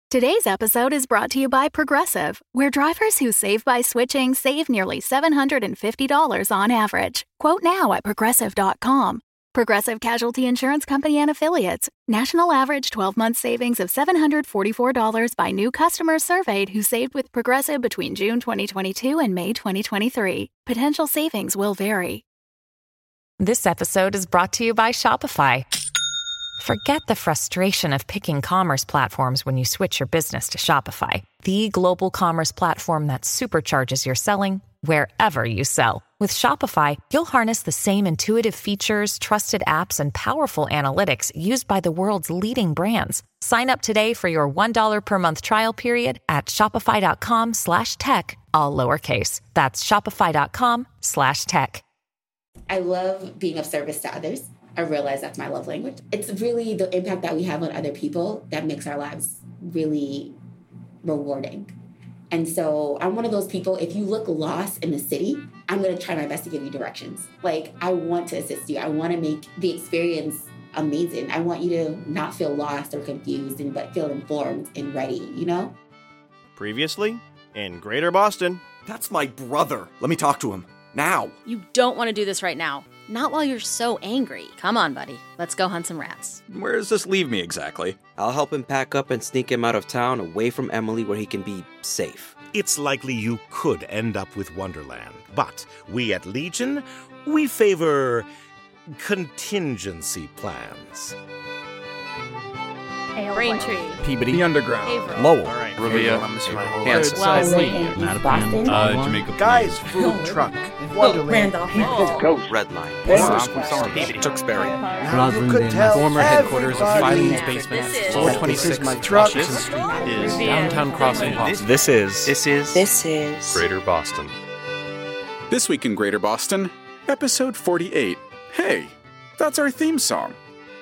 Today's episode is brought to you by Progressive, where drivers who save by switching save nearly $750 on average. Quote now at Progressive.com. Progressive Casualty Insurance Company and Affiliates. National average 12-month savings of $744 by new customers surveyed who saved with Progressive between June 2022 and May 2023. Potential savings will vary. This episode is brought to you by Shopify. Forget the frustration of picking commerce platforms when you switch your business to Shopify, the global commerce platform that supercharges your selling wherever you sell. With Shopify, you'll harness the same intuitive features, trusted apps, and powerful analytics used by the world's leading brands. Sign up today for your $1 per month trial period at shopify.com/tech, all lowercase. That's shopify.com/tech. I love being of service to others. I realize that's my love language. It's really the impact that we have on other people that makes our lives really rewarding. And so I'm one of those people, if you look lost in the city, I'm going to try my best to give you directions. Like, I want to assist you. I want to make the experience amazing. I want you to not feel lost or confused, but feel informed and ready, you know? Previously, in Greater Boston. That's my brother. Let me talk to him. Now. You don't want to do this right now. Not while you're so angry. Come on, buddy. Let's go hunt some rats. Where does this leave me exactly? I'll help him pack up and sneak him out of town away from Emily where he can be safe. It's likely you could end up with Wonderland, but we at Legion, we favor contingency plans. Braintree, Peabody, the Underground, Averill. Lowell, Right. Riviera, Hanson, Jamaica, Guys Food Truck, Wonderland, Redline, Tewksbury, you could tell former headquarters of everybody. Filing's Basement, This is- 426 Trucks. Washington Street, Is downtown Crossing. This is Greater Boston. This week in Greater Boston, episode 48. Hey, that's our theme song.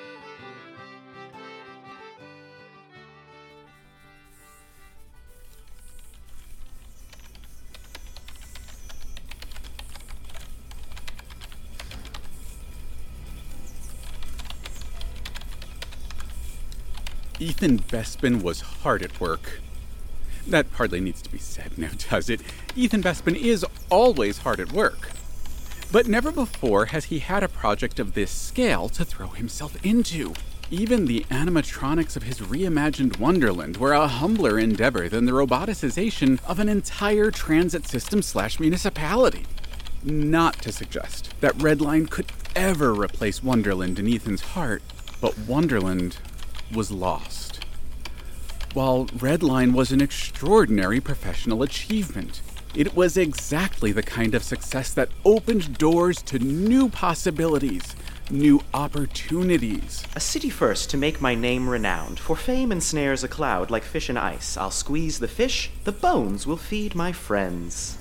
Ethan Bespin was hard at work. That hardly needs to be said now, does it? Ethan Bespin is always hard at work. But never before has he had a project of this scale to throw himself into. Even the animatronics of his reimagined Wonderland were a humbler endeavor than the roboticization of an entire transit system/municipality. Not to suggest that Redline could ever replace Wonderland in Ethan's heart, but Wonderland was lost. While Redline was an extraordinary professional achievement, it was exactly the kind of success that opened doors to new possibilities, new opportunities. A city first to make my name renowned, for fame ensnares a cloud like fish in ice. I'll squeeze the fish, the bones will feed my friends.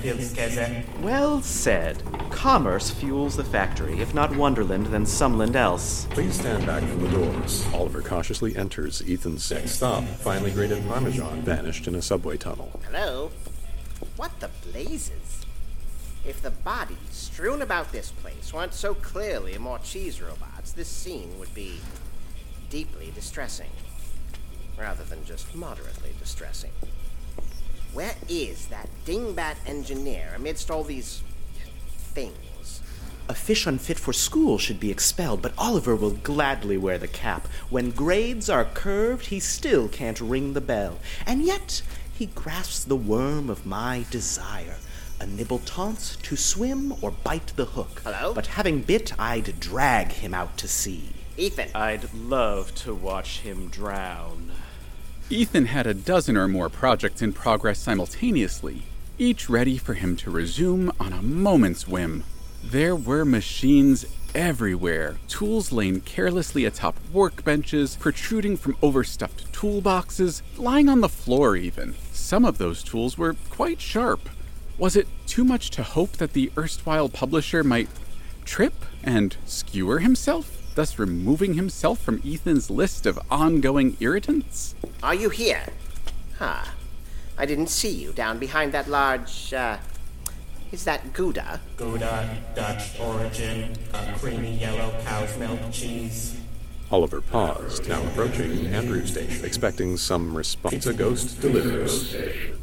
Well said. Commerce fuels the factory, if not Wonderland, then someland else. Please stand back from the doors. Oliver cautiously enters Ethan's next stop. Finely grated Parmesan vanished in a subway tunnel. Hello? What the blazes? If the bodies strewn about this place weren't so clearly more cheese robots, this scene would be deeply distressing. Rather than just moderately distressing. Where is that dingbat engineer amidst all these things? A fish unfit for school should be expelled, but Oliver will gladly wear the cap. When grades are curved, he still can't ring the bell. And yet, he grasps the worm of my desire. A nibble taunts, to swim or bite the hook. Hello? But having bit, I'd drag him out to sea. Ethan. I'd love to watch him drown. Ethan had a dozen or more projects in progress simultaneously, each ready for him to resume on a moment's whim. There were machines everywhere, tools laying carelessly atop workbenches, protruding from overstuffed toolboxes, lying on the floor even. Some of those tools were quite sharp. Was it too much to hope that the erstwhile publisher might trip and skewer himself, thus removing himself from Ethan's list of ongoing irritants? Are you here? Huh. I didn't see you down behind that large, is that Gouda? Gouda, Dutch origin, a creamy yellow cow's milk cheese. Oliver paused, now approaching Andrew Station, expecting some response. A ghost delivers.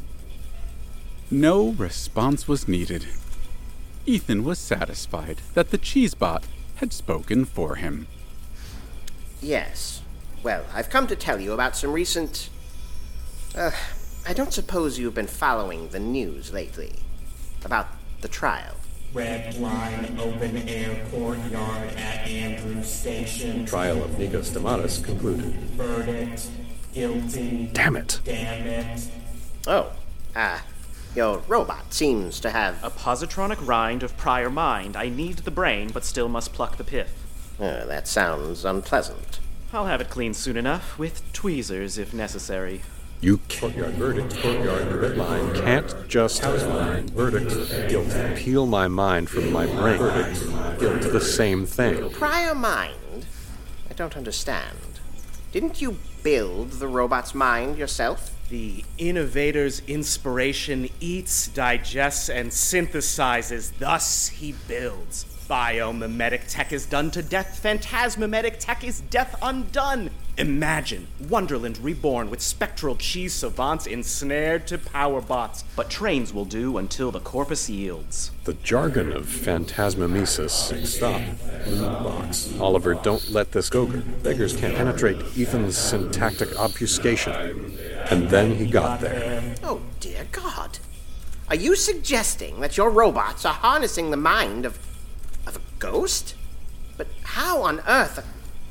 No response was needed. Ethan was satisfied that the Cheesebot had spoken for him. Yes. Well, I've come to tell you about some recent... I don't suppose you've been following the news lately. About the trial. Red line, open air courtyard at Andrew Station. Trial of Nikos Stamatis concluded. Verdict, guilty. Damn it. Damn it. Oh, your robot seems to have... A positronic rind of prior mind. I need the brain, but still must pluck the pith. That sounds unpleasant. I'll have it cleaned soon enough, with tweezers if necessary. You courtyard verdict, courtyard red line, can't just line, verdict, guilt, peel my mind from my brain, verdict, guilt, the same thing. Prior mind? I don't understand. Didn't you build the robot's mind yourself? The innovator's inspiration eats, digests, and synthesizes, thus he builds. Biomimetic tech is done to death, phantasmimetic tech is death undone. Imagine Wonderland reborn with spectral cheese savants ensnared to power bots. But trains will do until the corpus yields. The jargon of phantasmamesis. Stop. Box. Oliver, don't let this go. Beggars can't penetrate Ethan's syntactic obfuscation. And then he got there. Oh, dear God. Are you suggesting that your robots are harnessing the mind of a ghost? But how on earth...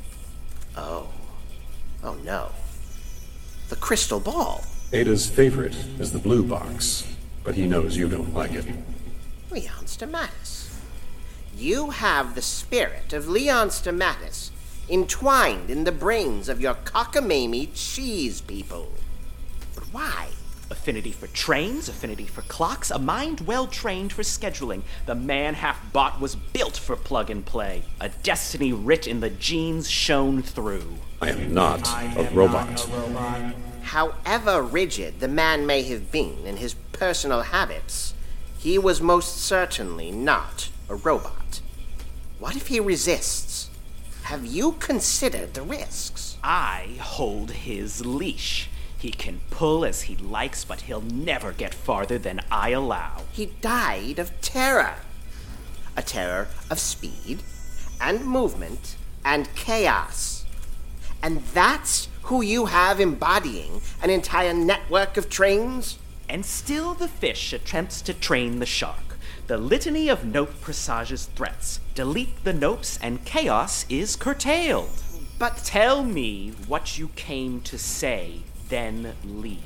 Oh no. The crystal ball. Ada's favorite is the blue box, but he knows you don't like it. Leon Stamatis. You have the spirit of Leon Stamatis entwined in the brains of your cockamamie cheese people. But why? Affinity for trains, affinity for clocks, a mind well-trained for scheduling. The man half-bot was built for plug-and-play. A destiny writ in the genes shone through. I am not a robot. However rigid the man may have been in his personal habits, he was most certainly not a robot. What if he resists? Have you considered the risks? I hold his leash. He can pull as he likes, but he'll never get farther than I allow. He died of terror. A terror of speed, and movement, and chaos. And that's who you have embodying an entire network of trains? And still the fish attempts to train the shark. The litany of nope presages threats. Delete the nopes and chaos is curtailed. But tell me what you came to say, then leave.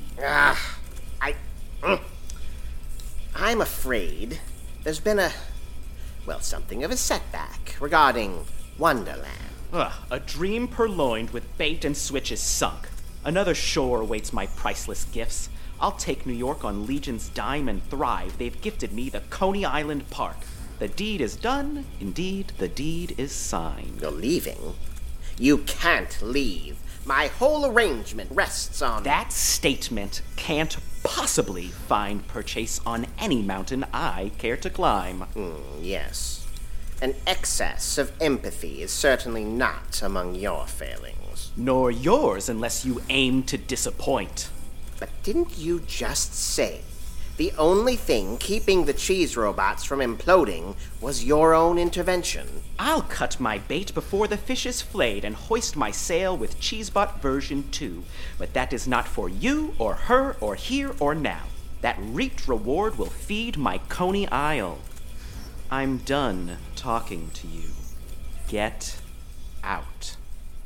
I'm afraid there's been something of a setback regarding Wonderland. A dream purloined with bait and switches sunk. Another shore awaits my priceless gifts. I'll take New York on Legion's dime and thrive. They've gifted me the Coney Island Park. The deed is done. Indeed, the deed is signed. You're leaving? You can't leave. My whole arrangement rests on... That statement can't possibly find purchase on any mountain I care to climb. Yes. An excess of empathy is certainly not among your failings. Nor yours unless you aim to disappoint. But didn't you just say the only thing keeping the cheese robots from imploding was your own intervention? I'll cut my bait before the fish is flayed and hoist my sail with Cheesebot version 2. But that is not for you or her or here or now. That reaped reward will feed my Coney Isle. I'm done talking to you. Get out.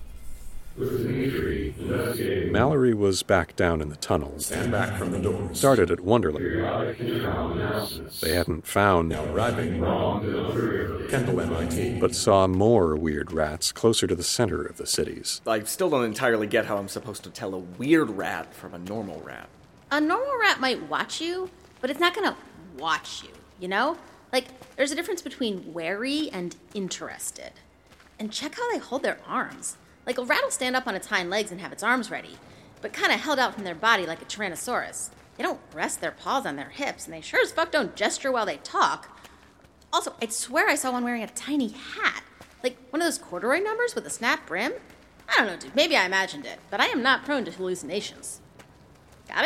Mallory was back down in the tunnels. Stand back from the doors. Started at Wonderland. They hadn't found now arriving Kendall MIT, but saw more weird rats closer to the center of the cities. I still don't entirely get how I'm supposed to tell a weird rat from a normal rat. A normal rat might watch you, but it's not gonna watch you, you know? Like, there's a difference between wary and interested. And check how they hold their arms. Like, a rat will stand up on its hind legs and have its arms ready, but kind of held out from their body like a Tyrannosaurus. They don't rest their paws on their hips, and they sure as fuck don't gesture while they talk. Also, I swear I saw one wearing a tiny hat. Like, one of those corduroy numbers with a snap brim. I don't know, dude. Maybe I imagined it, but I am not prone to hallucinations. Got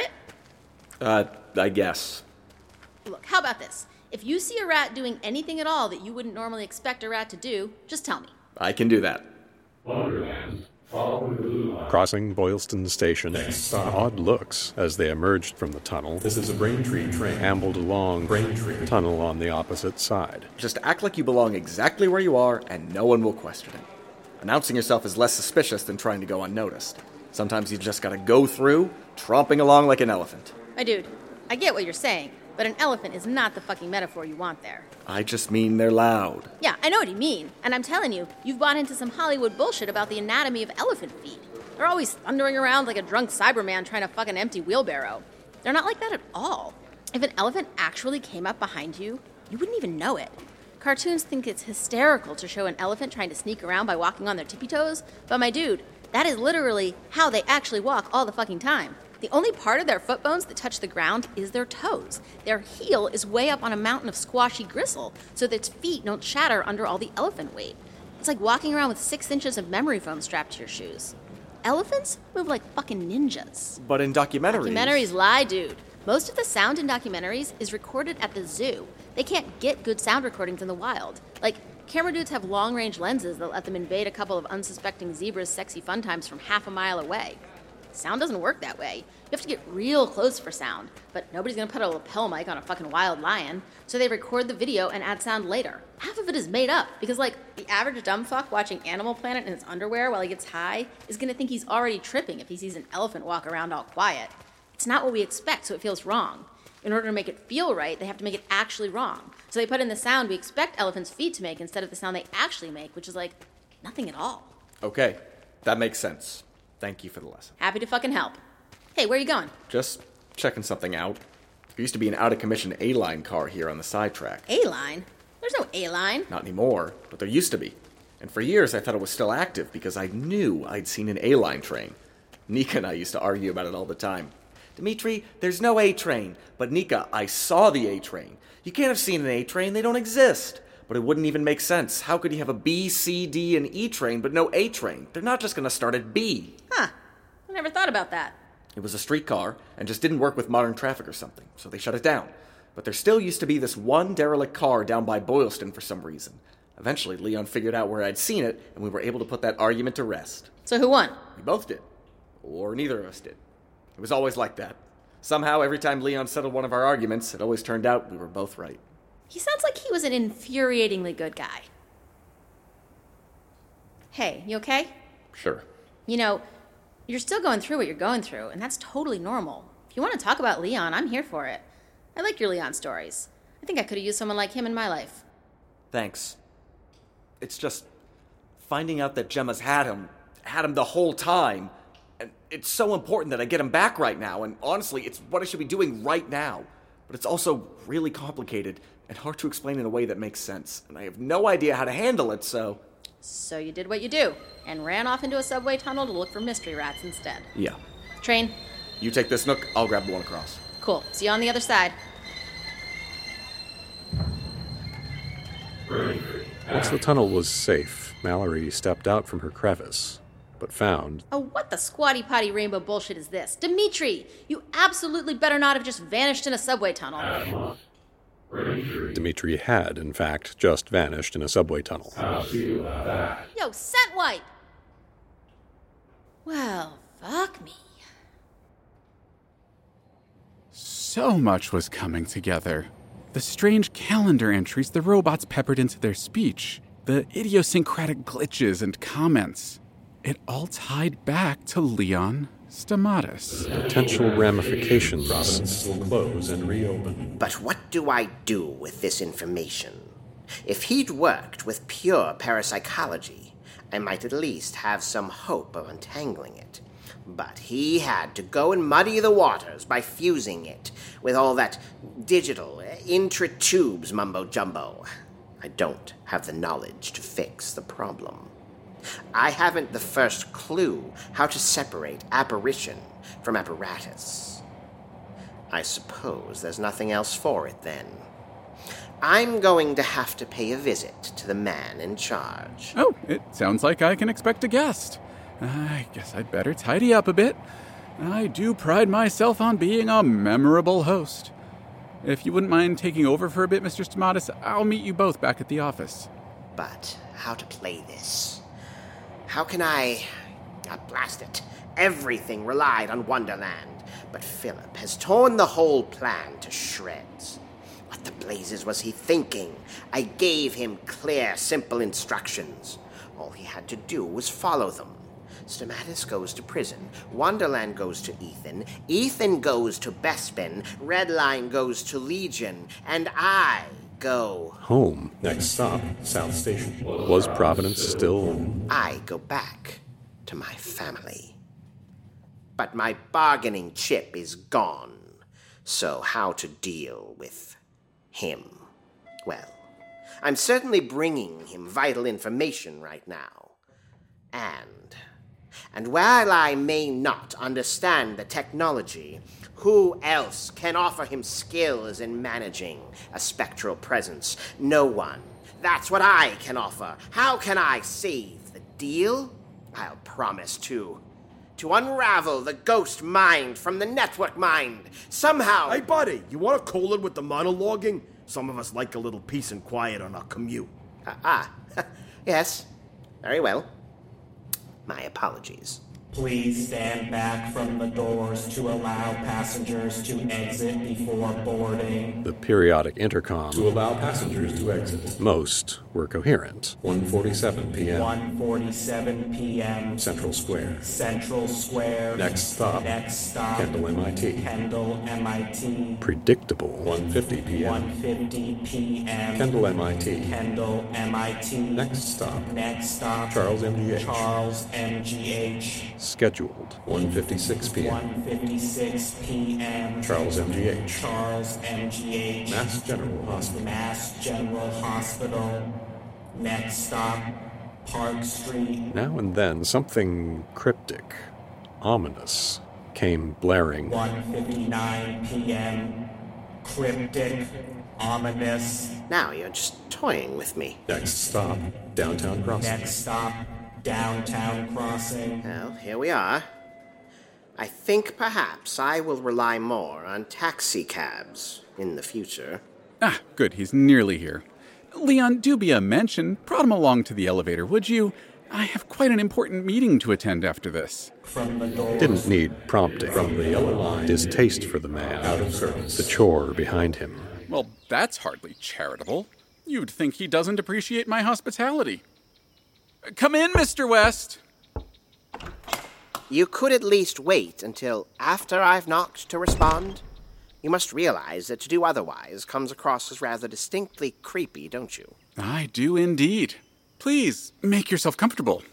it? I guess. Look, how about this? If you see a rat doing anything at all that you wouldn't normally expect a rat to do, just tell me. I can do that. Wonderland. Follow the blue line. Crossing Boylston Station, odd looks as they emerged from the tunnel. This is a Braintree train. Ambled along Braintree. the tunnel on the opposite side. Just act like you belong exactly where you are, and no one will question it. Announcing yourself is less suspicious than trying to go unnoticed. Sometimes you just gotta go through, tromping along like an elephant. My dude, I get what you're saying, but an elephant is not the fucking metaphor you want there. I just mean they're loud. Yeah, I know what you mean. And I'm telling you, you've bought into some Hollywood bullshit about the anatomy of elephant feet. They're always thundering around like a drunk Cyberman trying to fuck an empty wheelbarrow. They're not like that at all. If an elephant actually came up behind you, you wouldn't even know it. Cartoons think it's hysterical to show an elephant trying to sneak around by walking on their tippy toes, but my dude, that is literally how they actually walk all the fucking time. The only part of their foot bones that touch the ground is their toes. Their heel is way up on a mountain of squashy gristle, so that its feet don't shatter under all the elephant weight. It's like walking around with 6 inches of memory foam strapped to your shoes. Elephants move like fucking ninjas. But in documentaries... Documentaries lie, dude. Most of the sound in documentaries is recorded at the zoo. They can't get good sound recordings in the wild. Like, camera dudes have long-range lenses that let them invade a couple of unsuspecting zebras' sexy fun times from half a mile away. Sound doesn't work that way. You have to get real close for sound, but nobody's gonna put a lapel mic on a fucking wild lion, so they record the video and add sound later. Half of it is made up, because like, the average dumb fuck watching Animal Planet in his underwear while he gets high is gonna think he's already tripping if he sees an elephant walk around all quiet. It's not what we expect, so it feels wrong. In order to make it feel right, they have to make it actually wrong. So they put in the sound we expect elephants' feet to make instead of the sound they actually make, which is like, nothing at all. Okay, that makes sense. Thank you for the lesson. Happy to fucking help. Hey, where are you going? Just checking something out. There used to be an out-of-commission A-line car here on the sidetrack. A-line? There's no A-line. Not anymore, but there used to be. And for years I thought it was still active because I knew I'd seen an A-line train. Nika and I used to argue about it all the time. Dimitri, there's no A-train. But Nika, I saw the A-train. You can't have seen an A-train, they don't exist. But it wouldn't even make sense. How could you have a B, C, D, and E train, but no A train? They're not just going to start at B. Huh. I never thought about that. It was a streetcar, and just didn't work with modern traffic or something, so they shut it down. But there still used to be this one derelict car down by Boylston for some reason. Eventually, Leon figured out where I'd seen it, and we were able to put that argument to rest. So who won? We both did. Or neither of us did. It was always like that. Somehow, every time Leon settled one of our arguments, it always turned out we were both right. He sounds like he was an infuriatingly good guy. Hey, you okay? Sure. You know, you're still going through what you're going through, and that's totally normal. If you want to talk about Leon, I'm here for it. I like your Leon stories. I think I could have used someone like him in my life. Thanks. It's just finding out that Gemma's had him the whole time, and it's so important that I get him back right now, and honestly, it's what I should be doing right now. But it's also really complicated and hard to explain in a way that makes sense, and I have no idea how to handle it, so... So you did what you do, and ran off into a subway tunnel to look for mystery rats instead. Yeah. Train. You take this nook, I'll grab the one across. Cool. See you on the other side. Once the tunnel was safe, Mallory stepped out from her crevice, but found... Oh, what the squatty potty rainbow bullshit is this? Dimitri, you absolutely better not have just vanished in a subway tunnel. Dimitri had, in fact, just vanished in a subway tunnel. Yo, scent wipe! Well, fuck me. So much was coming together. The strange calendar entries the robots peppered into their speech, the idiosyncratic glitches and comments. It all tied back to Leon Stamatis. Potential ramifications. Province will close and reopen. But what do I do with this information? If he'd worked with pure parapsychology, I might at least have some hope of untangling it. But he had to go and muddy the waters by fusing it with all that digital, intra-tubes mumbo-jumbo. I don't have the knowledge to fix the problem. I haven't the first clue how to separate apparition from apparatus. I suppose there's nothing else for it then. I'm going to have to pay a visit to the man in charge. Oh, it sounds like I can expect a guest. I guess I'd better tidy up a bit. I do pride myself on being a memorable host. If you wouldn't mind taking over for a bit, Mr. Stamatis, I'll meet you both back at the office. But how to play this? How can I... blast it. Everything relied on Wonderland, but Philip has torn the whole plan to shreds. What the blazes was he thinking? I gave him clear, simple instructions. All he had to do was follow them. Stamatis goes to prison, Wonderland goes to Ethan, Ethan goes to Bespin, Redline goes to Legion, and I go... Home. Next stop, South Station. Was Providence still... I go back to my family. But my bargaining chip is gone. So how to deal with him? Well, I'm certainly bringing him vital information right now. And while I may not understand the technology, who else can offer him skills in managing a spectral presence? No one. That's what I can offer. How can I save the deal? I'll promise to unravel the ghost mind from the network mind. Somehow... Hey, buddy, you want to call it with the monologuing? Some of us like a little peace and quiet on our commute. Yes. Very well. My apologies. Please stand back from the doors to allow passengers to exit before boarding. The periodic intercom. To allow passengers to exit. Most were coherent. 1:47 p.m. 1:47 p.m. Central Square. Central Square. Next stop. Kendall, MIT. Kendall, MIT. Predictable. 1:50 p.m. 1:50 p.m. Kendall, MIT. Kendall, MIT. Next stop. Charles, MGH. Charles, MGH. Scheduled. 1:56 p.m. 1:56 p.m. Charles, MGH. Charles, MGH. Mass General Hospital. Mass General Hospital. Next stop, Park Street. Now and then, something cryptic, ominous, came blaring. 1:59 p.m. Cryptic, ominous. Now you're just toying with me. Next stop, Downtown Crossing. Next stop, Downtown Crossing. Well, here we are. I think perhaps I will rely more on taxi cabs in the future. Good, he's nearly here. Leon, do be a mention. Prod him along to the elevator, would you? I have quite an important meeting to attend after this. From the doors. Didn't need prompting. From the yellow line. Distaste for the man. Out of service. The chore behind him. Well, that's hardly charitable. You'd think he doesn't appreciate my hospitality. Come in, Mr. West. You could at least wait until after I've knocked to respond. You must realize that to do otherwise comes across as rather distinctly creepy, don't you? I do indeed. Please, make yourself comfortable.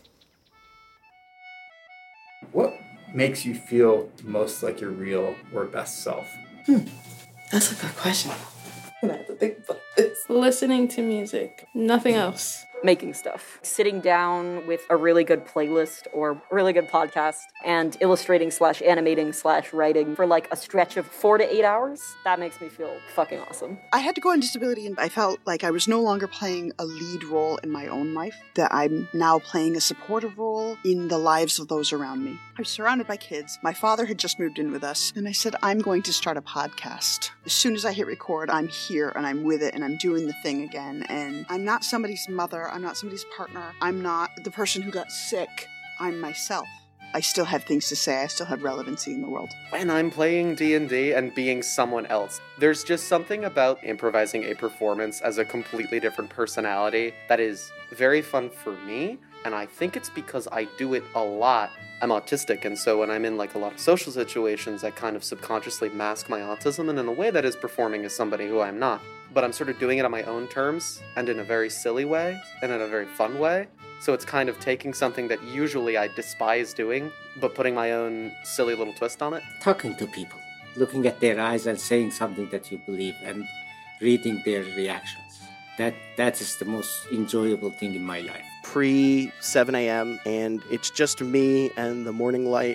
What makes you feel most like your real or best self? That's a good question. I have to think about this. Listening to music. Nothing else. Making stuff. Sitting down with a really good playlist or a really good podcast and illustrating/animating/writing for like a stretch of 4 to 8 hours. That makes me feel fucking awesome. I had to go on disability and I felt like I was no longer playing a lead role in my own life, that I'm now playing a supportive role in the lives of those around me. I was surrounded by kids. My father had just moved in with us and I said, I'm going to start a podcast. As soon as I hit record, I'm here and I'm with it and I'm doing the thing again. And I'm not somebody's mother. I'm not somebody's partner. I'm not the person who got sick. I'm myself. I still have things to say. I still have relevancy in the world. When I'm playing D&D and being someone else, there's just something about improvising a performance as a completely different personality that is very fun for me, and I think it's because I do it a lot. I'm autistic, and so when I'm in like a lot of social situations, I kind of subconsciously mask my autism, and in a way that is performing as somebody who I'm not. But I'm sort of doing it on my own terms, and in a very silly way, and in a very fun way. So it's kind of taking something that usually I despise doing, but putting my own silly little twist on it. Talking to people, looking at their eyes and saying something that you believe, and reading their reactions. That is the most enjoyable thing in my life. Pre 7 a.m. and it's just me and the morning light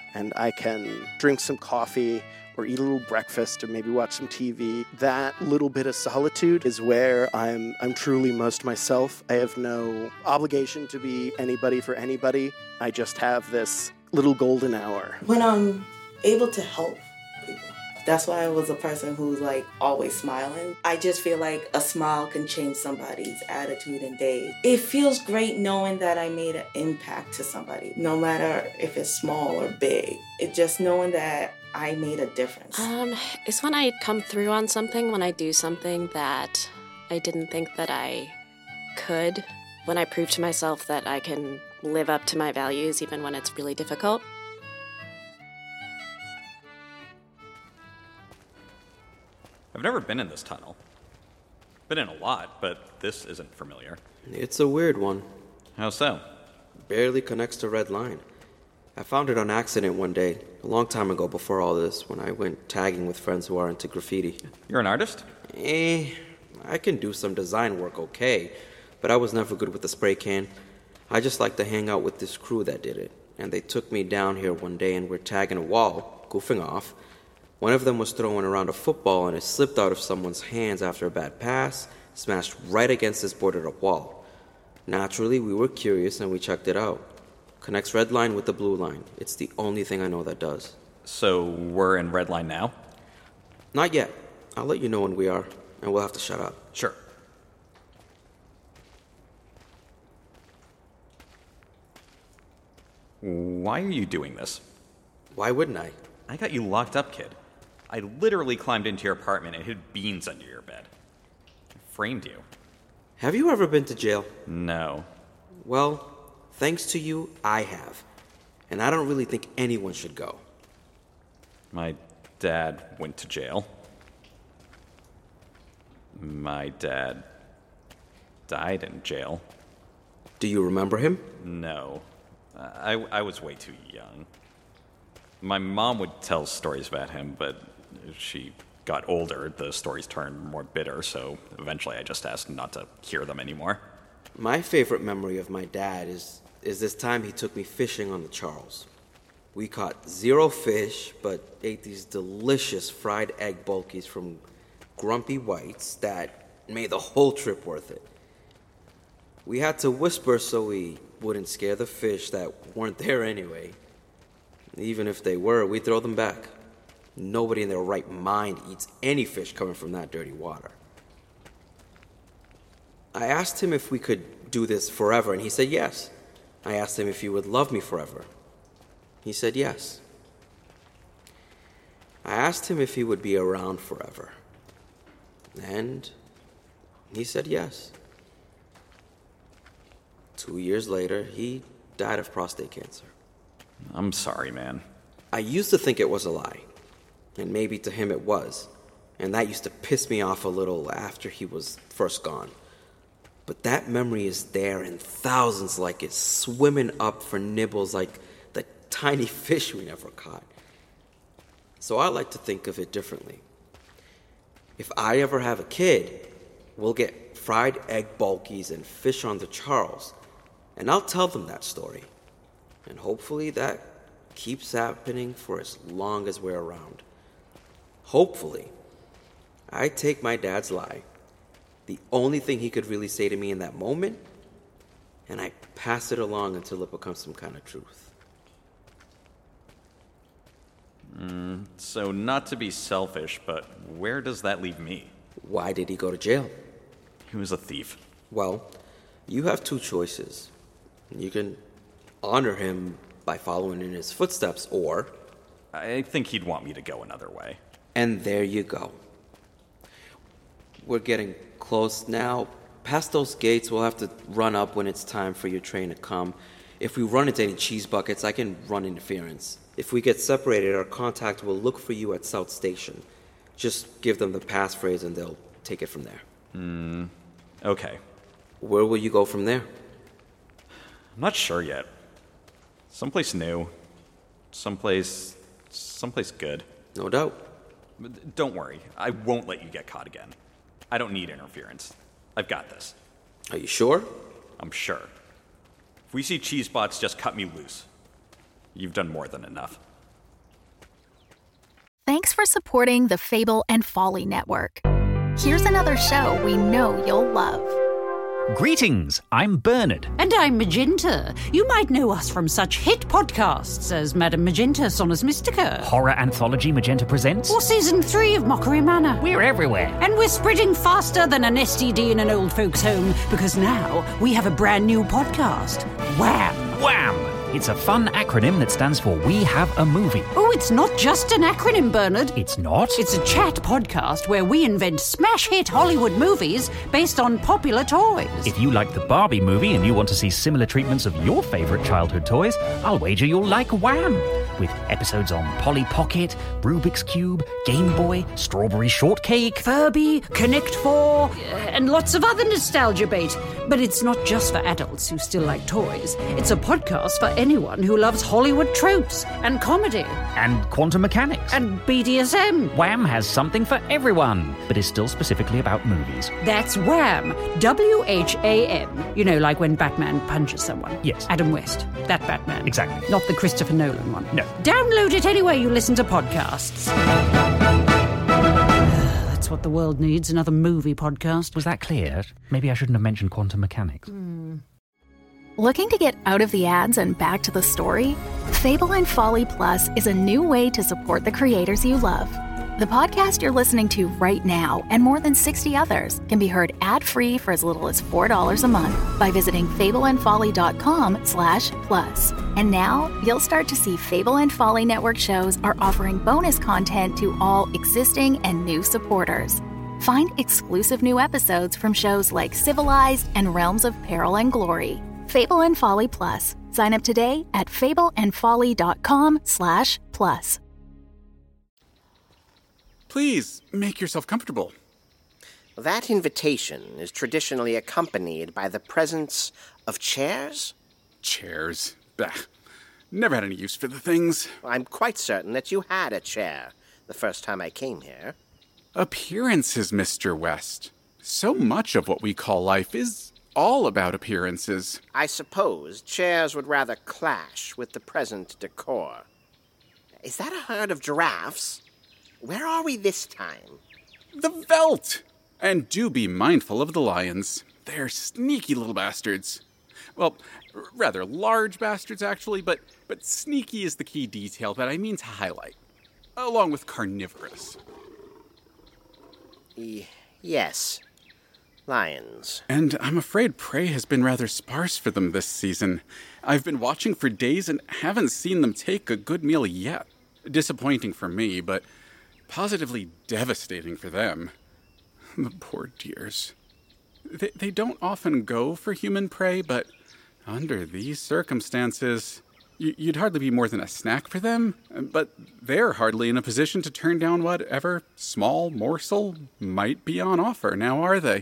and I can drink some coffee or eat a little breakfast or maybe watch some TV, that little bit of solitude is where I'm truly most myself. I have no obligation to be anybody for anybody. I just have this little golden hour. When I'm able to help people. That's why I was a person who's like always smiling. I just feel like a smile can change somebody's attitude and day. It feels great knowing that I made an impact to somebody, no matter if it's small or big. It's just knowing that I made a difference. It's when I come through on something, when I do something that I didn't think that I could, when I prove to myself that I can live up to my values even when it's really difficult. I've never been in this tunnel. Been in a lot, but this isn't familiar. It's a weird one. How so? Barely connects to Red Line. I found it on accident one day, a long time ago before all this, when I went tagging with friends who are into graffiti. You're an artist? I can do some design work okay, but I was never good with the spray can. I just like to hang out with this crew that did it, and they took me down here one day and we're tagging a wall, goofing off. One of them was throwing around a football and it slipped out of someone's hands after a bad pass, smashed right against this boarded up wall. Naturally, we were curious and we checked it out. Connects Red Line with the Blue Line. It's the only thing I know that does. So we're in Red Line now? Not yet. I'll let you know when we are, and we'll have to shut up. Sure. Why are you doing this? Why wouldn't I? I got you locked up, kid. I literally climbed into your apartment and hid beans under your bed. I framed you. Have you ever been to jail? No. Well, thanks to you, I have. And I don't really think anyone should go. My dad went to jail. My dad died in jail. Do you remember him? No. I was way too young. My mom would tell stories about him, but as she got older, the stories turned more bitter, so eventually I just asked not to hear them anymore. My favorite memory of my dad is this time he took me fishing on the Charles. We caught 0 fish, but ate these delicious fried egg bulkies from Grumpy Whites that made the whole trip worth it. We had to whisper so we wouldn't scare the fish that weren't there anyway. Even if they were, we'd throw them back. Nobody in their right mind eats any fish coming from that dirty water. I asked him if we could do this forever, and he said yes. I asked him if he would love me forever. He said yes. I asked him if he would be around forever. And he said yes. 2 years later, he died of prostate cancer. I'm sorry, man. I used to think it was a lie, and maybe to him it was, and that used to piss me off a little after he was first gone. But that memory is there in thousands like it, swimming up for nibbles like the tiny fish we never caught. So I like to think of it differently. If I ever have a kid, we'll get fried egg bulkies and fish on the Charles, and I'll tell them that story. And hopefully that keeps happening for as long as we're around. Hopefully. I take my dad's lie, the only thing he could really say to me in that moment, and I pass it along until it becomes some kind of truth. So not to be selfish, but where does that leave me? Why did he go to jail? He was a thief. Well, you have 2 choices. You can honor him by following in his footsteps, or... I think he'd want me to go another way. And there you go. We're getting close now. Past those gates, we'll have to run up when it's time for your train to come. If we run into any cheese buckets, I can run interference. If we get separated, our contact will look for you at South Station. Just give them the passphrase and they'll take it from there. Okay. Where will you go from there? I'm not sure yet. Someplace new. Someplace good. No doubt. But don't worry. I won't let you get caught again. I don't need interference. I've got this. Are you sure? I'm sure. If we see cheese bots, just cut me loose. You've done more than enough. Thanks for supporting the Fable and Folly Network. Here's another show we know you'll love. Greetings, I'm Bernard. And I'm Magenta. You might know us from such hit podcasts as Madame Magenta, Sonus Mystica. Horror anthology Magenta Presents. Or Season 3 of Mockery Manor. We're everywhere. And we're spreading faster than an STD in an old folks' home, because now we have a brand new podcast. Wham! Wham! It's a fun acronym that stands for We Have a Movie. Oh, it's not just an acronym, Bernard. It's not? It's a chat podcast where we invent smash hit Hollywood movies based on popular toys. If you like the Barbie movie and you want to see similar treatments of your favourite childhood toys, I'll wager you'll like Wham! With episodes on Polly Pocket, Rubik's Cube, Game Boy, Strawberry Shortcake, Furby, Connect 4, and lots of other nostalgia bait. But it's not just for adults who still like toys. It's a podcast for anyone who loves Hollywood tropes and comedy. And quantum mechanics. And BDSM. Wham has something for everyone, but is still specifically about movies. That's Wham! W-H-A-M. You know, like when Batman punches someone. Yes. Adam West. That Batman. Exactly. Not the Christopher Nolan one. No. Download it anywhere you listen to podcasts. That's what the world needs, another movie podcast. Was that clear? Maybe I shouldn't have mentioned quantum mechanics. Looking to get out of the ads and back to the story? Fable and Folly Plus is a new way to support the creators you love. The podcast you're listening to right now and more than 60 others can be heard ad-free for as little as $4 a month by visiting fableandfolly.com/plus. And now you'll start to see Fable and Folly Network shows are offering bonus content to all existing and new supporters. Find exclusive new episodes from shows like Civilized and Realms of Peril and Glory. Fable and Folly Plus. Sign up today at fableandfolly.com/plus. Please, make yourself comfortable. That invitation is traditionally accompanied by the presence of chairs? Chairs? Bah. Never had any use for the things. I'm quite certain that you had a chair the first time I came here. Appearances, Mr. West. So much of what we call life is all about appearances. I suppose chairs would rather clash with the present decor. Is that a herd of giraffes? Where are we this time? The veldt! And do be mindful of the lions. They're sneaky little bastards. Well, rather large bastards, actually, but sneaky is the key detail that I mean to highlight, along with carnivorous. Yes. Lions. And I'm afraid prey has been rather sparse for them this season. I've been watching for days and haven't seen them take a good meal yet. Disappointing for me, but positively devastating for them. The poor dears. They don't often go for human prey, but under these circumstances, you'd hardly be more than a snack for them. But they're hardly in a position to turn down whatever small morsel might be on offer, now are they?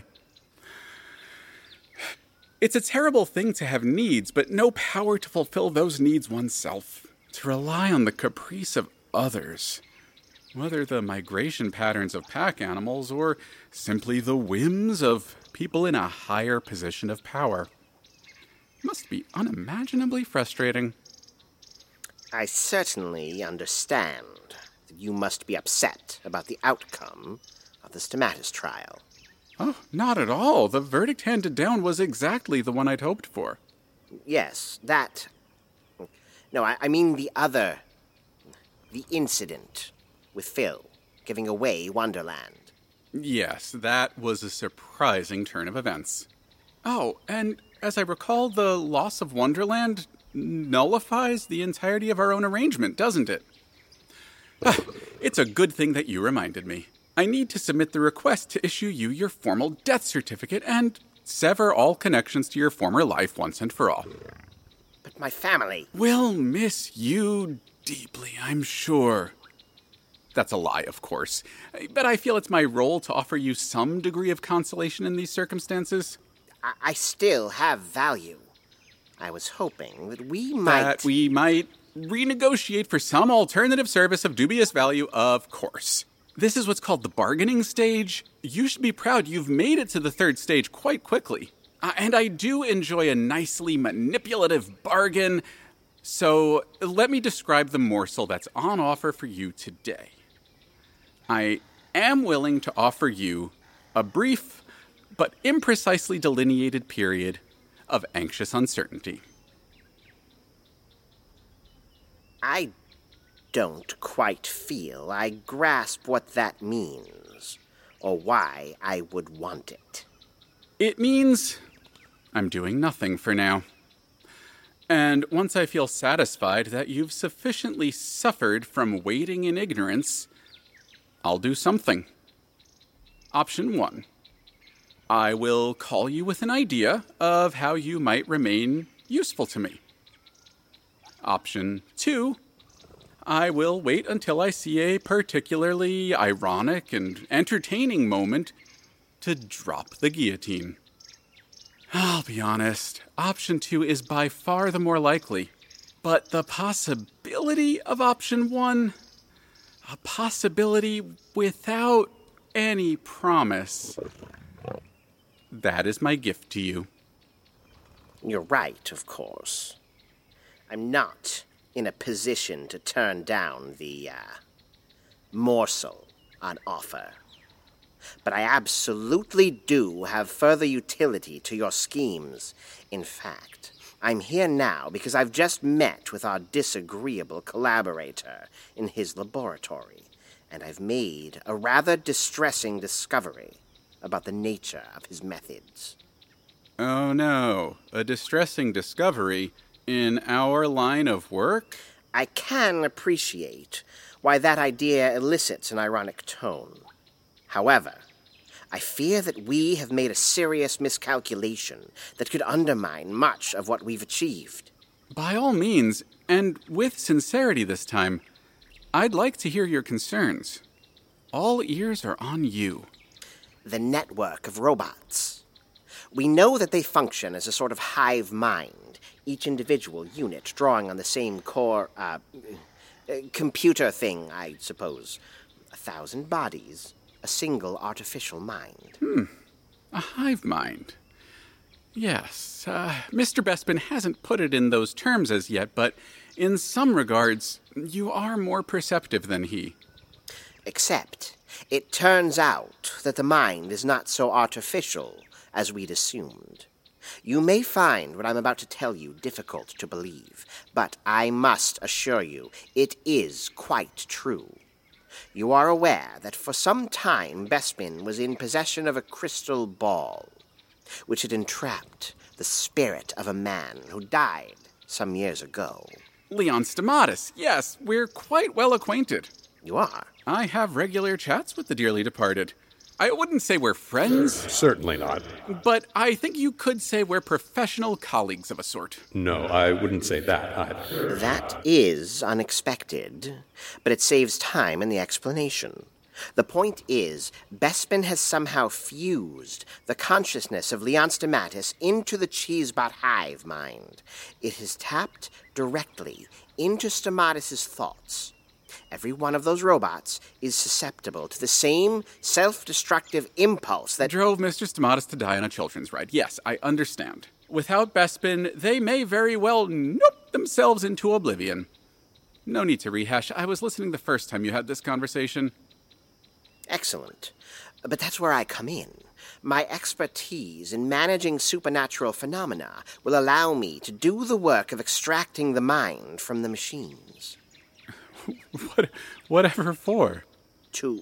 It's a terrible thing to have needs, but no power to fulfill those needs oneself. To rely on the caprice of others. Whether the migration patterns of pack animals or simply the whims of people in a higher position of power. Must be unimaginably frustrating. I certainly understand that you must be upset about the outcome of the Stamatis trial. Oh, not at all. The verdict handed down was exactly the one I'd hoped for. Yes, that... No, I mean the other... The incident with Phil giving away Wonderland. Yes, that was a surprising turn of events. Oh, and as I recall, the loss of Wonderland nullifies the entirety of our own arrangement, doesn't it? It's a good thing that you reminded me. I need to submit the request to issue you your formal death certificate and sever all connections to your former life once and for all. But my family... will miss you deeply, I'm sure. That's a lie, of course. But I feel it's my role to offer you some degree of consolation in these circumstances. I still have value. I was hoping that we might renegotiate for some alternative service of dubious value, of course. This is what's called the bargaining stage. You should be proud you've made it to the third stage quite quickly. And I do enjoy a nicely manipulative bargain. So let me describe the morsel that's on offer for you today. I am willing to offer you a brief but imprecisely delineated period of anxious uncertainty. I don't quite feel I grasp what that means, or why I would want it. It means I'm doing nothing for now. And once I feel satisfied that you've sufficiently suffered from waiting in ignorance, I'll do something. Option 1. I will call you with an idea of how you might remain useful to me. Option 2. I will wait until I see a particularly ironic and entertaining moment to drop the guillotine. I'll be honest, option 2 is by far the more likely. But the possibility of option 1, a possibility without any promise, that is my gift to you. You're right, of course. I'm not in a position to turn down the morsel on offer. But I absolutely do have further utility to your schemes. In fact, I'm here now because I've just met with our disagreeable collaborator in his laboratory, and I've made a rather distressing discovery about the nature of his methods. Oh no, a distressing discovery in our line of work? I can appreciate why that idea elicits an ironic tone. However, I fear that we have made a serious miscalculation that could undermine much of what we've achieved. By all means, and with sincerity this time, I'd like to hear your concerns. All ears are on you. The network of robots. We know that they function as a sort of hive mind, each individual unit drawing on the same core, computer thing, I suppose. 1,000 bodies, a single artificial mind. A hive mind. Yes, Mr. Bespin hasn't put it in those terms as yet, but in some regards, you are more perceptive than he. Except, it turns out that the mind is not so artificial as we'd assumed. You may find what I'm about to tell you difficult to believe, but I must assure you it is quite true. You are aware that for some time Bespin was in possession of a crystal ball, which had entrapped the spirit of a man who died some years ago. Leon Stamatis, yes, we're quite well acquainted. You are? I have regular chats with the dearly departed. I wouldn't say we're friends. Certainly not. But I think you could say we're professional colleagues of a sort. No, I wouldn't say that either. That is unexpected, but it saves time in the explanation. The point is, Bespin has somehow fused the consciousness of Leon Stamatis into the Cheesebot hive mind. It has tapped directly into Stamatis' thoughts. Every one of those robots is susceptible to the same self-destructive impulse that drove Mr. Stamatis to die on a children's ride. Yes, I understand. Without Bespin, they may very well nope themselves into oblivion. No need to rehash. I was listening the first time you had this conversation. Excellent. But that's where I come in. My expertise in managing supernatural phenomena will allow me to do the work of extracting the mind from the machines. Whatever for? To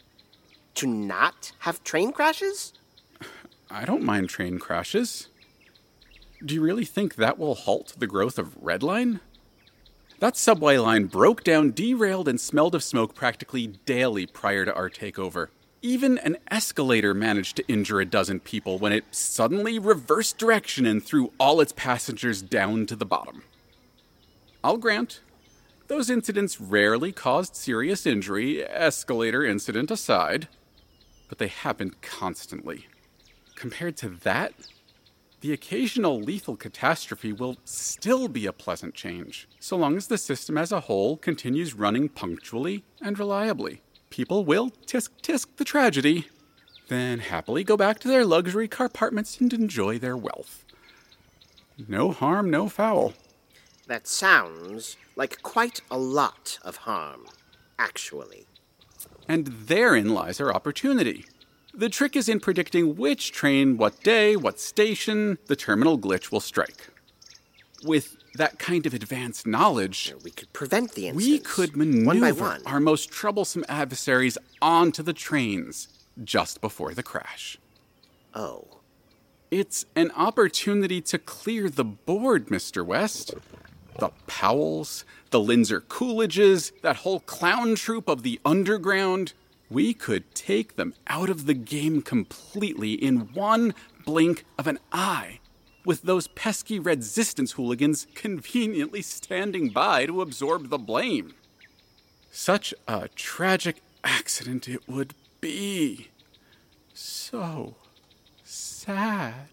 not have train crashes? I don't mind train crashes. Do you really think that will halt the growth of Redline? That subway line broke down, derailed, and smelled of smoke practically daily prior to our takeover. Even an escalator managed to injure a dozen people when it suddenly reversed direction and threw all its passengers down to the bottom. I'll grant, those incidents rarely caused serious injury, escalator incident aside, but they happened constantly. Compared to that, the occasional lethal catastrophe will still be a pleasant change, so long as the system as a whole continues running punctually and reliably. People will tisk-tisk the tragedy, then happily go back to their luxury carpartments and enjoy their wealth. No harm, no foul. That sounds like quite a lot of harm, actually. And therein lies our opportunity. The trick is in predicting which train, what day, what station the terminal glitch will strike. With that kind of advanced knowledge, we could prevent the incidents. We could maneuver one by one. our most troublesome adversaries onto the trains just before the crash. Oh. It's an opportunity to clear the board, Mr. West. The Powells, the Linzer Coolidges, that whole clown troupe of the underground. We could take them out of the game completely in one blink of an eye, with those pesky resistance hooligans conveniently standing by to absorb the blame. Such a tragic accident it would be. So sad.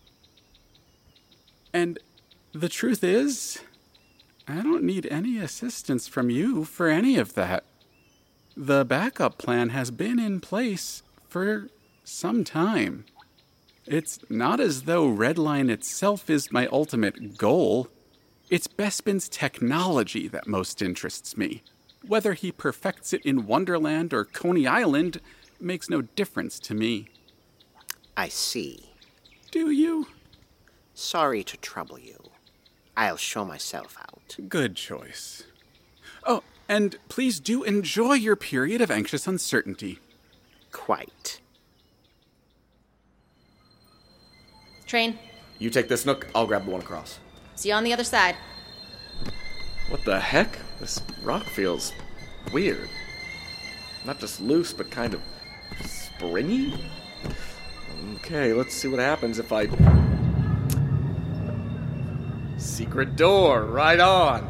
And the truth is, I don't need any assistance from you for any of that. The backup plan has been in place for some time. It's not as though Redline itself is my ultimate goal. It's Bespin's technology that most interests me. Whether he perfects it in Wonderland or Coney Island makes no difference to me. I see. Do you? Sorry to trouble you. I'll show myself out. Good choice. Oh, and please do enjoy your period of anxious uncertainty. Quite. Train. You take this nook, I'll grab the one across. See you on the other side. What the heck? This rock feels weird. Not just loose, but kind of springy? Okay, let's see what happens if I... Secret door, right on!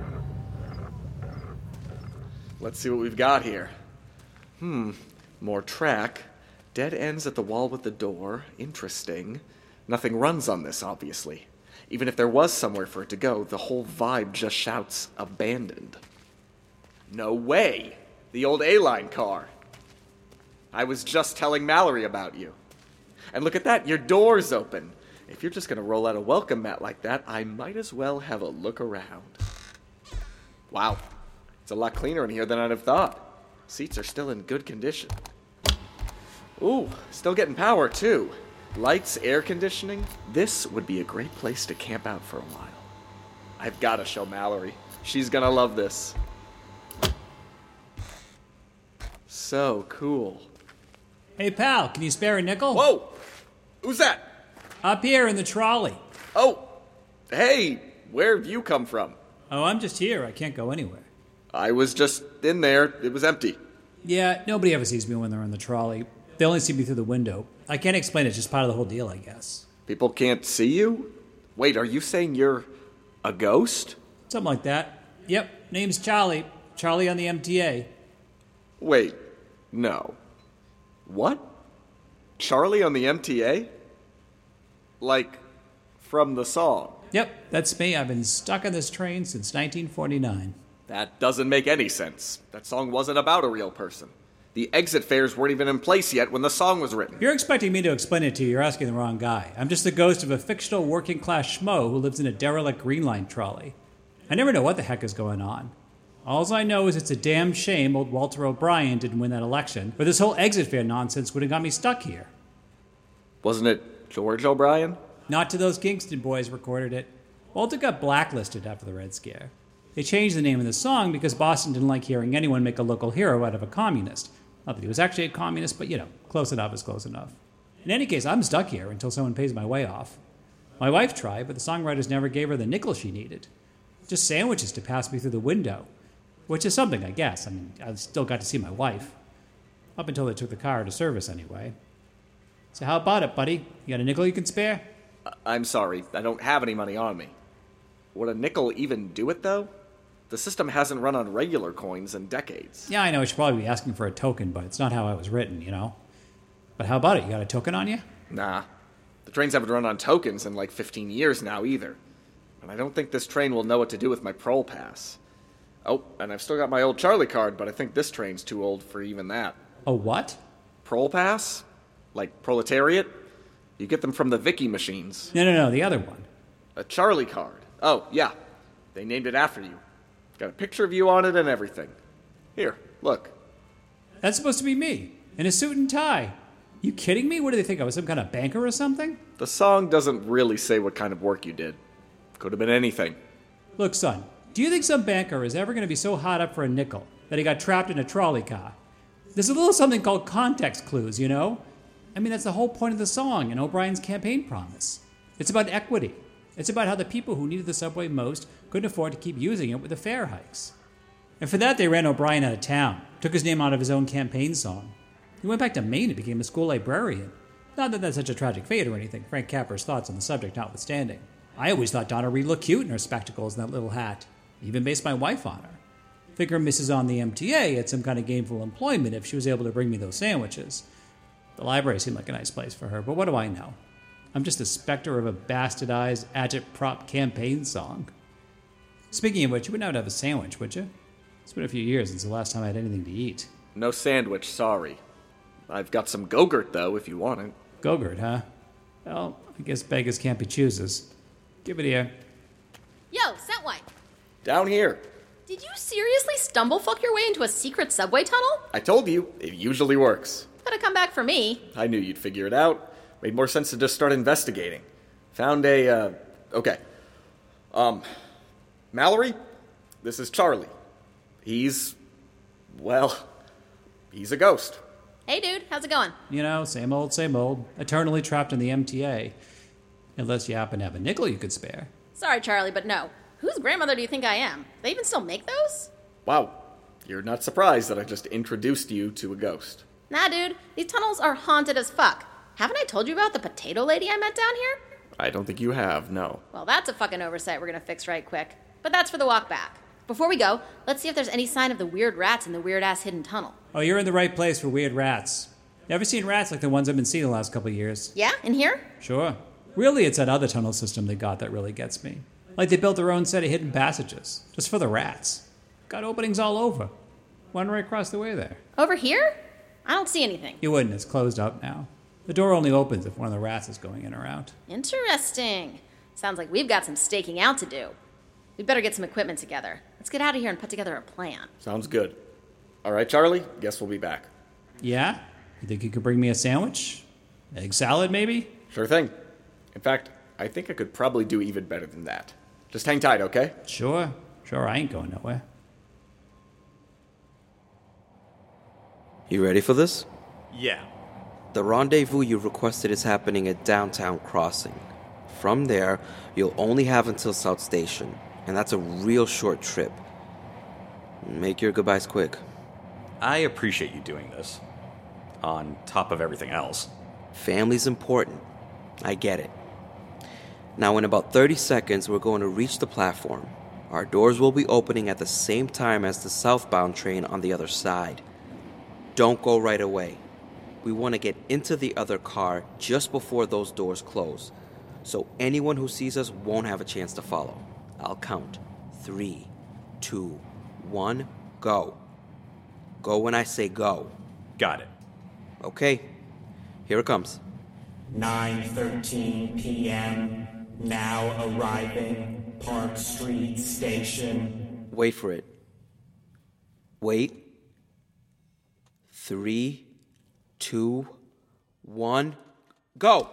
Let's see what we've got here. More track. Dead ends at the wall with the door. Interesting. Nothing runs on this, obviously. Even if there was somewhere for it to go, the whole vibe just shouts abandoned. No way! The old A-Line car. I was just telling Mallory about you. And look at that, your door's open. If you're just gonna roll out a welcome mat like that, I might as well have a look around. Wow, it's a lot cleaner in here than I'd have thought. Seats are still in good condition. Ooh, still getting power too. Lights, air conditioning. This would be a great place to camp out for a while. I've gotta show Mallory. She's gonna love this. So cool. Hey, pal, can you spare a nickel? Whoa! Who's that? Up here in the trolley. Oh! Hey, where have you come from? Oh, I'm just here. I can't go anywhere. I was just in there. It was empty. Yeah, nobody ever sees me when they're in the trolley. They only see me through the window. I can't explain it. It's just part of the whole deal, I guess. People can't see you? Wait, are you saying you're a ghost? Something like that. Yep, name's Charlie. Charlie on the MTA. Wait, no. What? Charlie on the MTA? Like, from the song? Yep, that's me. I've been stuck on this train since 1949. That doesn't make any sense. That song wasn't about a real person. The exit fares weren't even in place yet when the song was written. If you're expecting me to explain it to you, you're asking the wrong guy. I'm just the ghost of a fictional working-class schmo who lives in a derelict Green Line trolley. I never know what the heck is going on. All I know is it's a damn shame old Walter O'Brien didn't win that election, or this whole exit fare nonsense would have got me stuck here. Wasn't it George O'Brien? Not till those Kingston boys recorded it. Walter got blacklisted after the Red Scare. They changed the name of the song because Boston didn't like hearing anyone make a local hero out of a communist. Not that he was actually a communist, but, close enough is close enough. In any case, I'm stuck here until someone pays my way off. My wife tried, but the songwriters never gave her the nickel she needed. Just sandwiches to pass me through the window. Which is something, I guess. I mean, I still got to see my wife. Up until they took the car to service, anyway. So how about it, buddy? You got a nickel you can spare? I'm sorry. I don't have any money on me. Would a nickel even do it, though? The system hasn't run on regular coins in decades. Yeah, I know. I should probably be asking for a token, but it's not how it was written, But how about it? You got a token on you? Nah. The trains haven't run on tokens in like 15 years now, either. And I don't think this train will know what to do with my prol pass. Oh, and I've still got my old Charlie card, but I think this train's too old for even that. A what? Prol pass? Like proletariat? You get them from the Vicky machines. No, the other one. A Charlie card. Oh, yeah. They named it after you. Got a picture of you on it and everything. Here, look. That's supposed to be me, in a suit and tie. You kidding me? What do they think? I was some kind of banker or something? The song doesn't really say what kind of work you did. Could have been anything. Look, son, do you think some banker is ever going to be so hot up for a nickel that he got trapped in a trolley car? There's a little something called context clues, you know? I mean, that's the whole point of the song and O'Brien's campaign promise. It's about equity. It's about how the people who needed the subway most couldn't afford to keep using it with the fare hikes. And for that, they ran O'Brien out of town, took his name out of his own campaign song. He went back to Maine and became a school librarian. Not that that's such a tragic fate or anything, Frank Capra's thoughts on the subject notwithstanding. I always thought Donna Reed looked cute in her spectacles and that little hat. Even based my wife on her. Figure Mrs. on the MTA had some kind of gainful employment if she was able to bring me those sandwiches. The library seemed like a nice place for her, but what do I know? I'm just the specter of a bastardized agitprop campaign song. Speaking of which, you wouldn't have a sandwich, would you? It's been a few years since the last time I had anything to eat. No sandwich, sorry. I've got some Go-Gurt, though, if you want it. Go-Gurt, huh? Well, I guess beggars can't be choosers. Give it here. Yo, Scentwine. Down here. Did you seriously stumble fuck your way into a secret subway tunnel? I told you, it usually works. Could have come back for me. I knew you'd figure it out. Made more sense to just start investigating. Found okay. Mallory, this is Charlie. He's a ghost. Hey, dude, how's it going? You know, same old, eternally trapped in the MTA. Unless you happen to have a nickel you could spare. Sorry, Charlie, but no. Whose grandmother do you think I am? They even still make those? Wow, you're not surprised that I just introduced you to a ghost. Nah, dude, these tunnels are haunted as fuck. Haven't I told you about the potato lady I met down here? I don't think you have, no. Well, that's a fucking oversight we're gonna fix right quick. But that's for the walk back. Before we go, let's see if there's any sign of the weird rats in the weird-ass hidden tunnel. Oh, you're in the right place for weird rats. You ever seen rats like the ones I've been seeing the last couple of years? Yeah? In here? Sure. Really, it's that other tunnel system they got that really gets me. Like they built their own set of hidden passages, just for the rats. Got openings all over. One right across the way there. Over here? I don't see anything. You wouldn't, it's closed up now. The door only opens if one of the rats is going in or out. Interesting. Sounds like we've got some staking out to do. We'd better get some equipment together. Let's get out of here and put together a plan. Sounds good. All right, Charlie, guess we'll be back. Yeah? You think you could bring me a sandwich? Egg salad, maybe? Sure thing. In fact, I think I could probably do even better than that. Just hang tight, okay? Sure, I ain't going nowhere. You ready for this? Yeah. The rendezvous you requested is happening at Downtown Crossing. From there, you'll only have until South Station, and that's a real short trip. Make your goodbyes quick. I appreciate you doing this. On top of everything else. Family's important. I get it. Now, in about 30 seconds, we're going to reach the platform. Our doors will be opening at the same time as the southbound train on the other side. Don't go right away. We want to get into the other car just before those doors close, so anyone who sees us won't have a chance to follow. I'll count. 3, 2, 1, go. Go when I say go. Got it. Okay, here it comes. 9:13 p.m. Now arriving, Park Street Station. Wait for it. Wait. 3, 2, 1, go!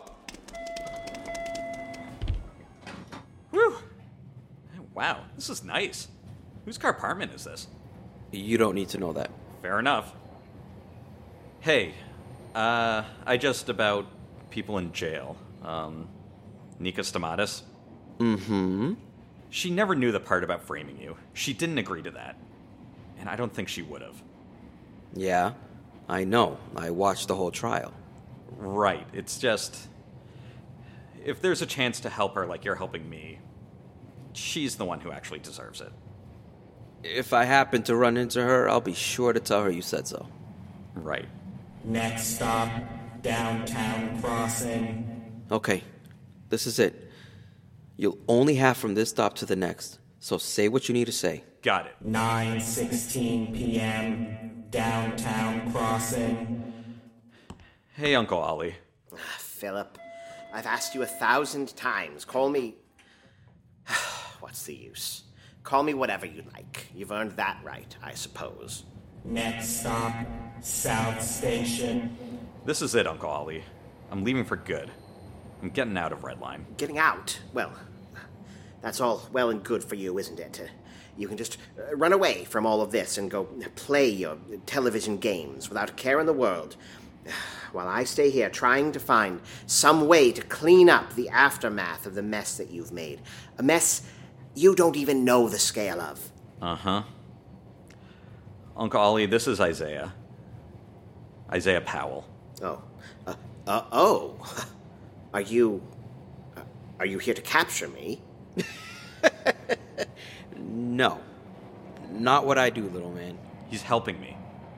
Whew! Wow, this is nice. Whose car apartment is this? You don't need to know that. Fair enough. Hey, I just about people in jail. Nika Stamatis. Mm-hmm. She never knew the part about framing you. She didn't agree to that. And I don't think she would have. Yeah, I know. I watched the whole trial. Right. It's just... if there's a chance to help her like you're helping me, she's the one who actually deserves it. If I happen to run into her, I'll be sure to tell her you said so. Right. Next stop, Downtown Crossing. Okay, this is it. You'll only have from this stop to the next, so say what you need to say. Got it. 9:16 p.m., Downtown Crossing. Hey, Uncle Ollie. Philip, I've asked you 1,000 times. Call me... What's the use? Call me whatever you like. You've earned that right, I suppose. Next stop, South Station. This is it, Uncle Ollie. I'm leaving for good. I'm getting out of Redline. Getting out? Well, that's all well and good for you, isn't it? You can just run away from all of this and go play your television games without a care in the world, while I stay here trying to find some way to clean up the aftermath of the mess that you've made. A mess you don't even know the scale of. Uh-huh. Uncle Ollie, this is Isaiah. Isaiah Powell. Oh. Oh. Are you here to capture me? No. Not what I do, little man. He's helping me.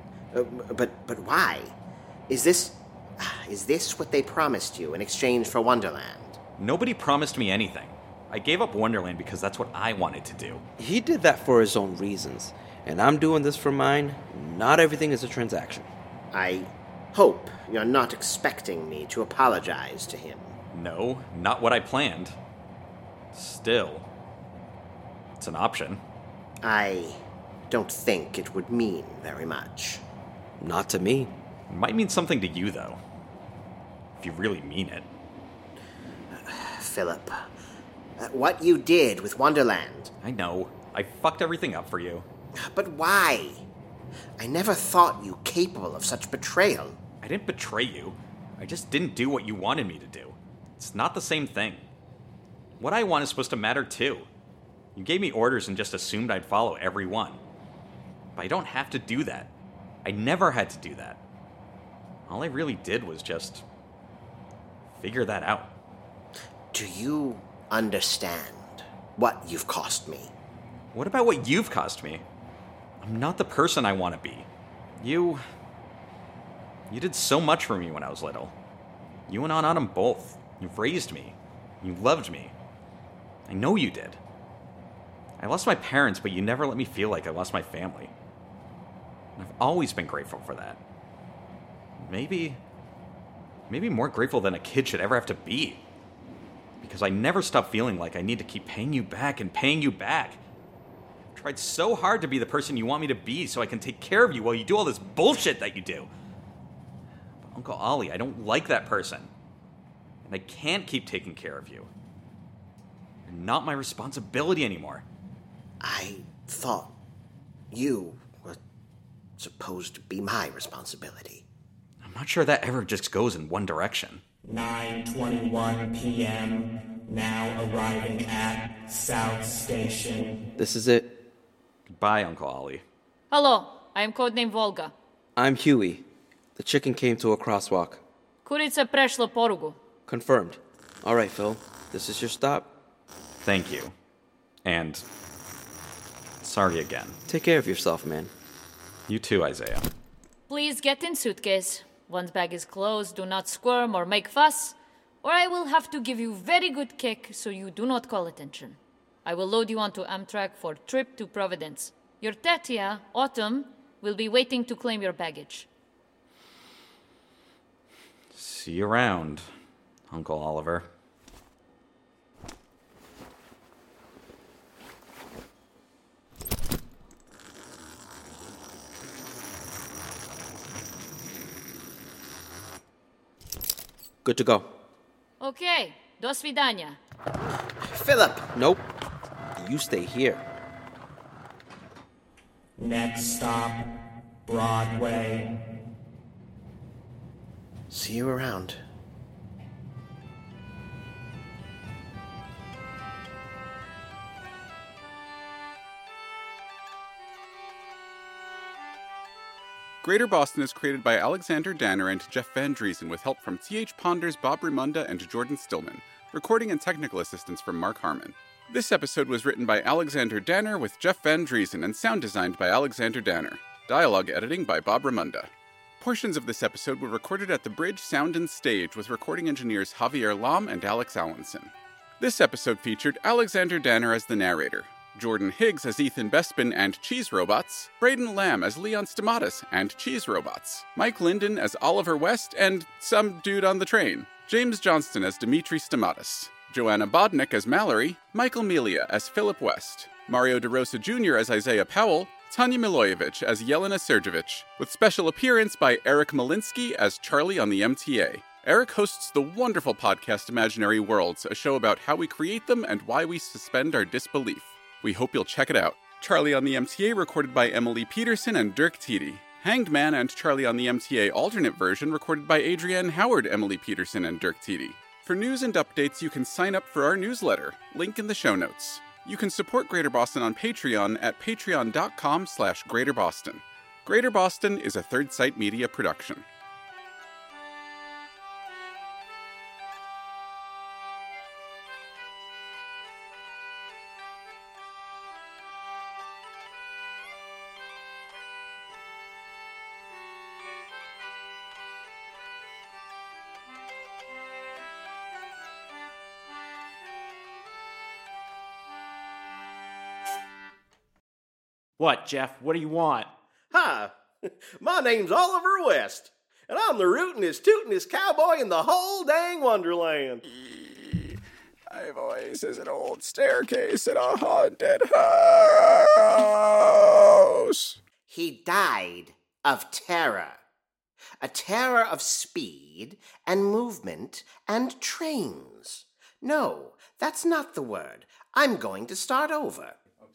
But why? Is this what they promised you in exchange for Wonderland? Nobody promised me anything. I gave up Wonderland because that's what I wanted to do. He did that for his own reasons, and I'm doing this for mine. Not everything is a transaction. I hope you're not expecting me to apologize to him. No, not what I planned. Still, it's an option. I don't think it would mean very much. Not to me. It might mean something to you, though. If you really mean it. Philip, what you did with Wonderland. I know. I fucked everything up for you. But why? I never thought you capable of such betrayal. I didn't betray you. I just didn't do what you wanted me to do. It's not the same thing. What I want is supposed to matter too. You gave me orders and just assumed I'd follow every one. But I don't have to do that. I never had to do that. All I really did was just figure that out. Do you understand what you've cost me? What about what you've cost me? I'm not the person I want to be. You did so much for me when I was little. You and Autumn both. You've raised me. You loved me. I know you did. I lost my parents, but you never let me feel like I lost my family. And I've always been grateful for that. Maybe more grateful than a kid should ever have to be. Because I never stop feeling like I need to keep paying you back and paying you back. I've tried so hard to be the person you want me to be so I can take care of you while you do all this bullshit that you do. But Uncle Ollie, I don't like that person. And I can't keep taking care of you. You're not my responsibility anymore. I thought you were supposed to be my responsibility. I'm not sure that ever just goes in one direction. 9:21 p.m. Now arriving at South Station. This is it. Goodbye, Uncle Ollie. Hello, I am codename Volga. I'm Huey. The chicken came to a crosswalk. Kurica prešla porugu. Confirmed. All right, Phil. This is your stop. Thank you. And sorry again. Take care of yourself, man. You too, Isaiah. Please get in suitcase. Once bag is closed, do not squirm or make fuss, or I will have to give you very good kick so you do not call attention. I will load you onto Amtrak for trip to Providence. Your tetia, Autumn, will be waiting to claim your baggage. See you around, Uncle Oliver. Good to go. Okay, do svidania. Philip! Nope. You stay here. Next stop, Broadway. See you around. Greater Boston is created by Alexander Danner and Jeff Van Driesen with help from T.H. Ponders, Bob Ramunda, and Jordan Stillman. Recording and technical assistance from Mark Harmon. This episode was written by Alexander Danner with Jeff Van Driesen and sound designed by Alexander Danner. Dialogue editing by Bob Ramunda. Portions of this episode were recorded at the Bridge Sound and Stage with recording engineers Javier Lam and Alex Allenson. This episode featured Alexander Danner as the narrator, Jordan Higgs as Ethan Bespin and Cheese Robots, Braden Lamb as Leon Stamatis and Cheese Robots, Mike Linden as Oliver West and some dude on the train, James Johnston as Dimitri Stamatis, Joanna Bodnick as Mallory, Michael Melia as Philip West, Mario DeRosa Jr. as Isaiah Powell, Tanya Milojevic as Yelena Sergevich, with special appearance by Eric Malinsky as Charlie on the MTA. Eric hosts the wonderful podcast Imaginary Worlds, a show about how we create them and why we suspend our disbelief. We hope you'll check it out. Charlie on the MTA recorded by Emily Peterson and Dirk Tiede. Hanged Man and Charlie on the MTA alternate version recorded by Adrienne Howard, Emily Peterson, and Dirk Tiede. For news and updates, you can sign up for our newsletter. Link in the show notes. You can support Greater Boston on Patreon at patreon.com/Greater Boston. Greater Boston is a Third Sight Media production. What, Jeff? What do you want? Hi, my name's Oliver West, and I'm the rootin'est, tootin'est cowboy in the whole dang Wonderland. My voice is an old staircase in a haunted house. He died of terror. A terror of speed and movement and trains. No, that's not the word. I'm going to start over.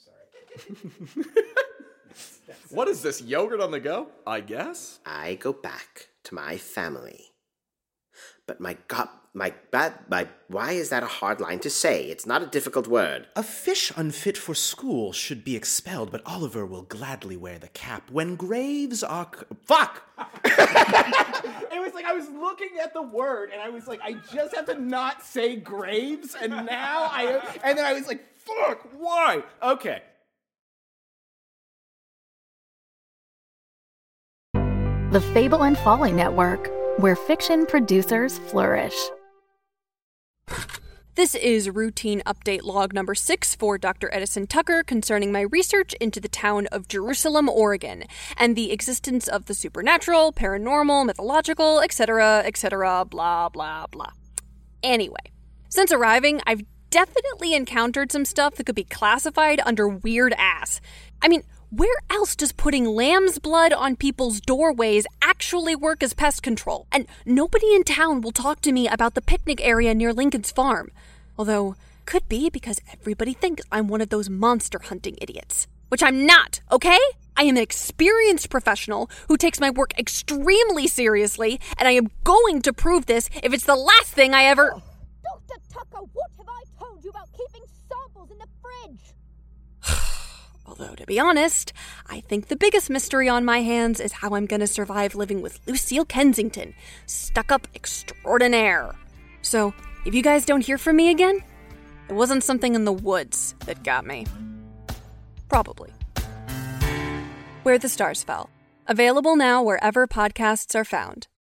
What is this, yogurt on the go? I guess? I go back to my family. But my God, why is that a hard line to say? It's not a difficult word. A fish unfit for school should be expelled, but Oliver will gladly wear the cap when graves are... Fuck! It was like I was looking at the word, and I was like, I just have to not say graves, and then I was like, fuck, why? Okay. The Fable and Folly Network, where fiction producers flourish. This is routine update log number 6 for Dr. Edison Tucker concerning my research into the town of Jerusalem, Oregon, and the existence of the supernatural, paranormal, mythological, etc., blah, blah, blah. Anyway, since arriving, I've definitely encountered some stuff that could be classified under weird ass. I mean, where else does putting lamb's blood on people's doorways actually work as pest control? And nobody in town will talk to me about the picnic area near Lincoln's farm. Although, could be because everybody thinks I'm one of those monster hunting idiots. Which I'm not, okay? I am an experienced professional who takes my work extremely seriously, and I am going to prove this if it's the last thing I ever... Dr. Tucker, what have I told you about keeping samples in the fridge? Although, to be honest, I think the biggest mystery on my hands is how I'm gonna survive living with Lucille Kensington, stuck-up extraordinaire. So, if you guys don't hear from me again, it wasn't something in the woods that got me. Probably. Where the Stars Fell. Available now wherever podcasts are found.